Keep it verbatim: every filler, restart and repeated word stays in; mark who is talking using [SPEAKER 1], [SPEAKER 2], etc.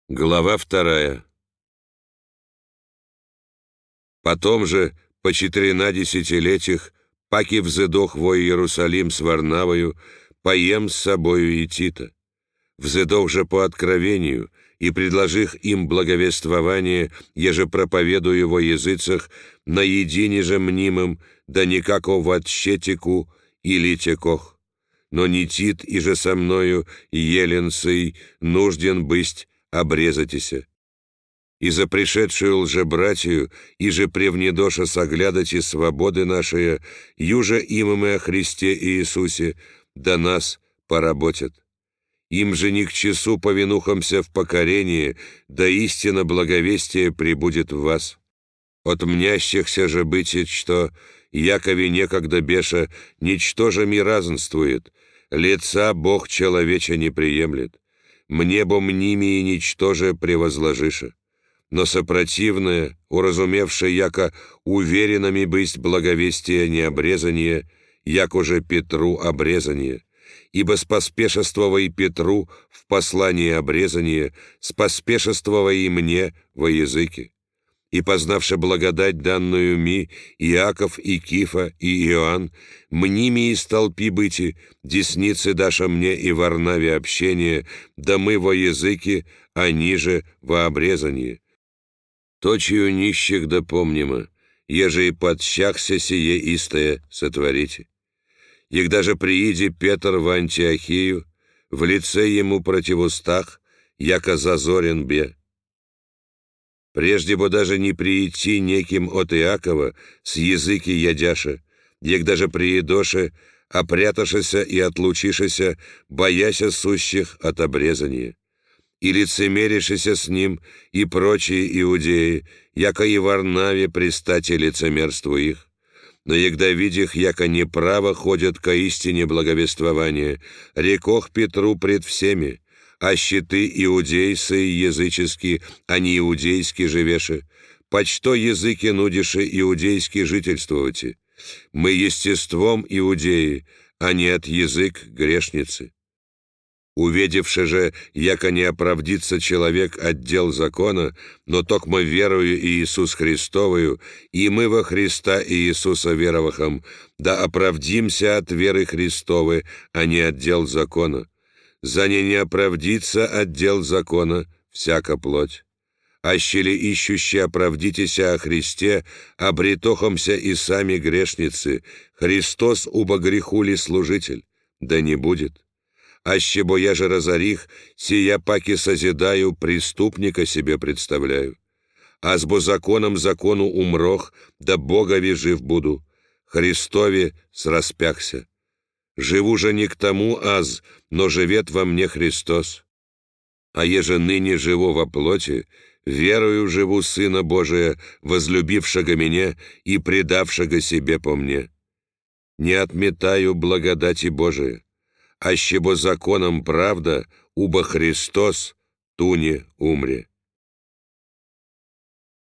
[SPEAKER 1] Глава вторая. Потом же, по четырина десятилетиях, паки взыдох во Иерусалим с Варнавою, поем с собою и Тита. Взыдох же по откровению, и предложих им благовествование, еже проповедую во языцах, на едине же мнимым, да никако в отщетику или текох. Но не Тит, и же со мною, еленцей, нужден бысть, обрезатися. И за пришедшую лжебратью, и же превнедоша соглядати свободы нашей, юже им мы о Христе Иисусе, до нас поработят. Им же не к часу повинухамся в покорении, да истина благовестия прибудет в вас. От мнящихся же бытит, что, якове некогда беша, ничтоже ми разнствует, лица Бог человеча не приемлет. Мне бо мними и ничтоже превозложиша. Но сопротивное, уразумевшее, яко уверенными быть благовестие необрезание, як уже Петру обрезание, ибо споспешествовай и Петру в послании обрезание, споспешествовай и мне во языке. И познавши благодать данную ми, Иаков и Кифа и Иоанн, мними и столпи быти, десницы даша мне и Варнаве общение, да мы во языке, а ниже во обрезании. Точию нищих да помнимо, еже и подщахся сие истое сотворите. Егда же прииди Петр в Антиохию, в лице ему противустах, яко зазорен бе. Прежде бы даже не прийти неким от Иакова с языки ядяша, егда же приедоше, опряташися и отлучишися, бояся сущих от обрезания. И лицемеришися с ним, и прочие иудеи, яко и Варнаве пристати лицемерству их. Но егда видих, яко неправо ходят ко истине благовествования, рекох Петру пред всеми, а щиты иудейсы и языческие, а не иудейски живеши, почто языки нудиши иудейски жительствовати. Мы естеством иудеи, а не от язык грешницы. Увидевши же, яко не оправдится человек от дел закона, но токмо верую Иисус Христовую, и мы во Христа Иисуса веровахом, да оправдимся от веры Христовой, а не от дел закона. За не не оправдится от дел закона всяка плоть. Ащели ищущие оправдитеся о Христе, обретохомся и сами грешницы, Христос убо греху ли служитель? Да не будет. Аще бо я же разорих, сия паки созидаю, преступника себе представляю. Аз бо законом закону умрох, да Богови жив буду, Христове сраспяхся. Живу же не к тому аз, но живет во мне Христос. А еже ныне живу во плоти, верою живу Сына Божия, возлюбившего меня и предавшего себе по мне. Не отметаю благодати Божия, аще бо законом правда, убо Христос туне умре.